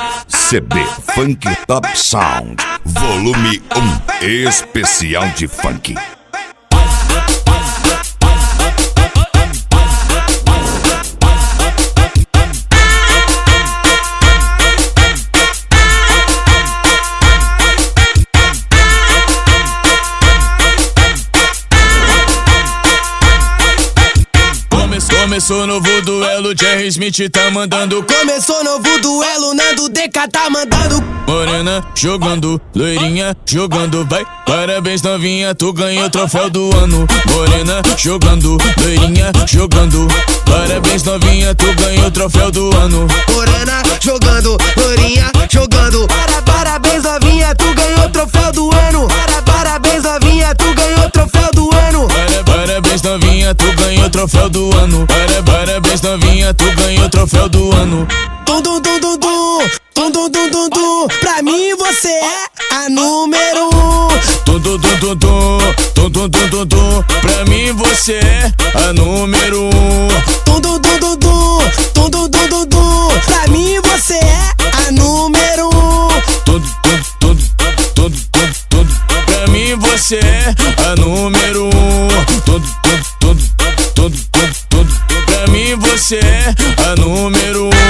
CB Funk Top Sound, volume 1, especial de funk. Começou novo duelo, Jerry Smith tá mandando. Começou novo duelo, Nando DK tá mandando. Morena jogando, loirinha jogando, vai. Parabéns novinha, tu ganhou o troféu do ano. Morena jogando, loirinha jogando. Parabéns novinha, tu ganhou o troféu do ano. Morena jogando, loirinha jogando. Parabéns novinha, tu ganhou o troféu do ano. Parabéns novinha, tu ganhou o troféu do ano. Parabéns novinha, tu ganhou o troféu do ano. Parabéns novinha, tu ganhou o troféu do ano. Tum tum tum tum tum, tum tum tum tum tum. Pra mim você é a número 1. Tum tum tum tum tum, tum tum tum tum tum. Pra mim você é a número 1. Tum tum tum tum tum, tum tum tum tum tum. Pra mim você é a número 1. Tum tum tum tum tum tum. Pra mim você é a número 1. Tum tum tum tum tum tum. Pra mim você é a número 1.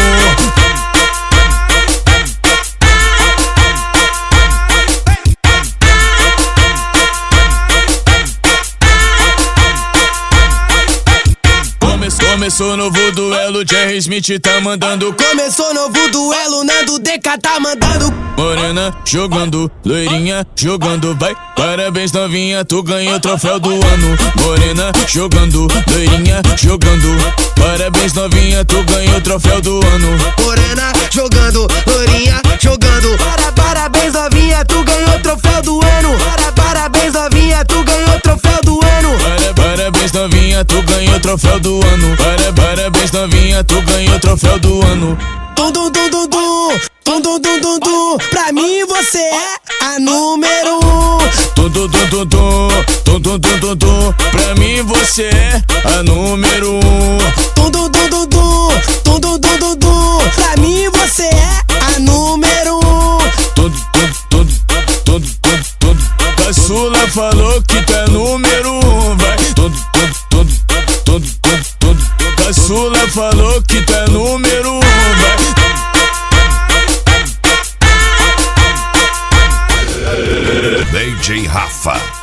Começou novo duelo, Jerry Smith tá mandando. Começou novo duelo, Nando DK tá mandando. Morena jogando, loirinha jogando, vai. Parabéns novinha, tu ganhou o troféu do ano. Morena jogando, loirinha jogando. Parabéns novinha, tu ganhou o troféu do ano. Morena jogando, loirinha jogando. Parabéns novinha, tu ganhou o troféu do ano. Parabéns novinha, tu ganhou o troféu do ano. Parabéns novinha, tu ganhou o troféu do ano. Parabéns novinha, tu ganhou o troféu do ano. Tum tum tum tum tum, tum tum tum tum tum. Pra mim você é a número 1. Tum tum tum tum tum, tum tum tum tum tum. Pra mim você é a número 1. Tum tum tum tum tum, tum tum tum tum tum. Pra mim você é a número 1. Tum tum tum tum tum tum. Caçula falou que tu é número 1, vai. Tum tum tum tum tum tum. Caçula falou que tu é número 1, vai. DJ Rafa.